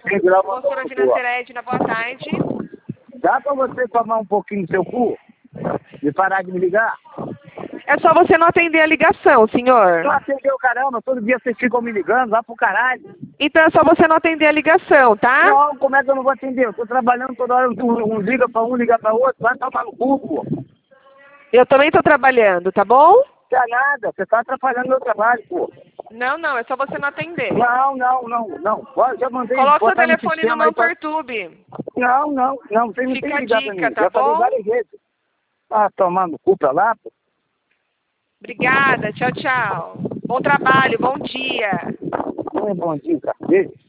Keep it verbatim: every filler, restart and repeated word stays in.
Tem grau Consultora financeira Edna, boa tarde. Dá pra você tomar um pouquinho do seu cu? E parar de me ligar? É só você não atender a ligação, senhor. Não atendeu, caramba, todo dia vocês ficam me ligando, vai pro caralho. Então é só você não atender a ligação, tá? Não, como é que eu não vou atender? Eu tô trabalhando toda hora, um, um liga pra um, liga pra outro, vai tomar no cu, pô. Eu também tô trabalhando, tá bom? Não é nada, você tá atrapalhando meu trabalho, pô. Não, não, é só você não atender. Não, não, não, não. Ó, já mandei Coloca seu botar no telefone no sistema não aí pra... perturbe. Não, não, não, você não Fica tem a que ligar pra dica, mim. tá Já falei bom? várias vezes. Ah, tomar no cu pra lá, pô. Obrigada, tchau, tchau. Bom trabalho, bom dia. Não é bom dia, cacete.